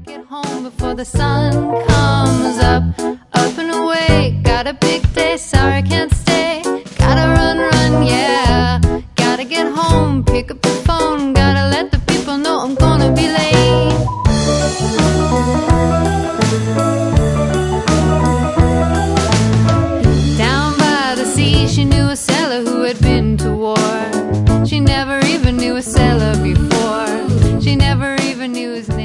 get home before the sun comes up. Up and away, got a big day, sorry I can't stay. Gotta run, run, yeah. Gotta get home, pick up the phone. Gotta let the people know I'm gonna be late. Down by the sea, she knew a sailor who had been to war. She never even knew a sailor before. She never even knew his name.